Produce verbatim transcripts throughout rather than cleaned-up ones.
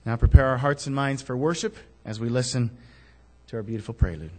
Now prepare our hearts and minds for worship as we listen to our beautiful prelude.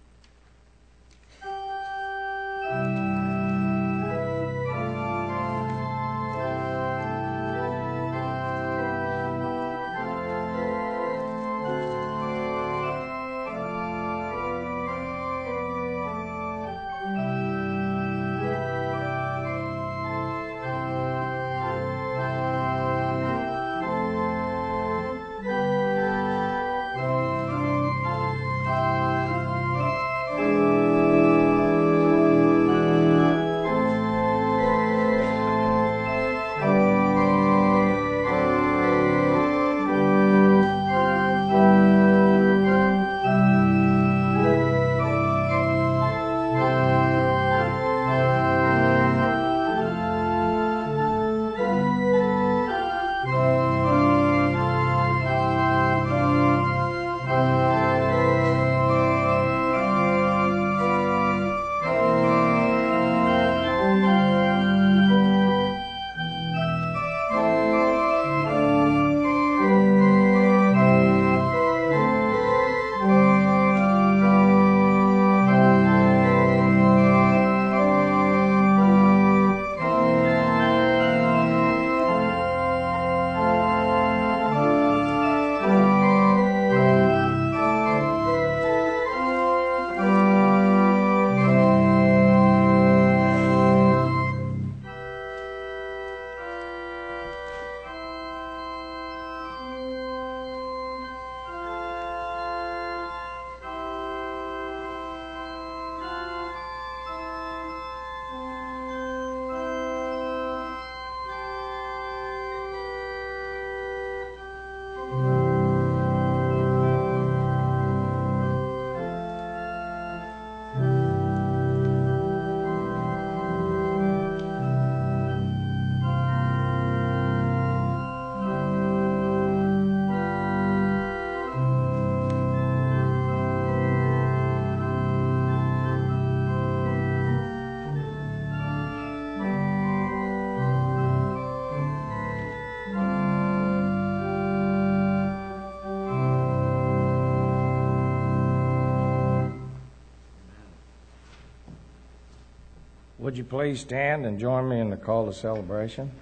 Would you please stand and join me in the call to celebration?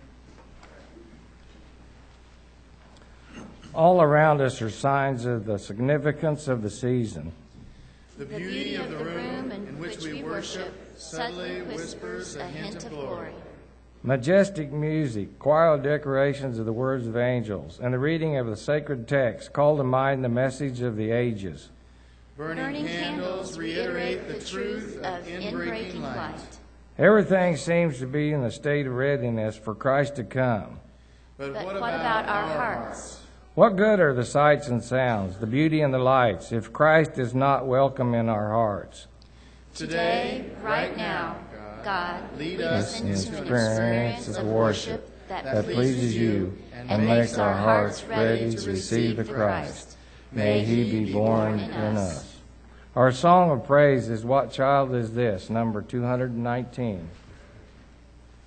All around us are signs of the significance of the season. The beauty of the room in which we worship subtly whispers a hint of glory. Majestic music, choral decorations of the words of angels, and the reading of the sacred text call to mind the message of the ages. Burning, Burning candles reiterate the truth of inbreaking light. Everything seems to be in a state of readiness for Christ to come. But, but what, what about, about our hearts? What good are the sights and sounds, the beauty and the lights, if Christ is not welcome in our hearts? Today, right now, God, lead us into an experience of worship that, that pleases you and makes our hearts ready to receive the Christ. May he be born in us. Our song of praise is What Child Is This, number two hundred nineteen.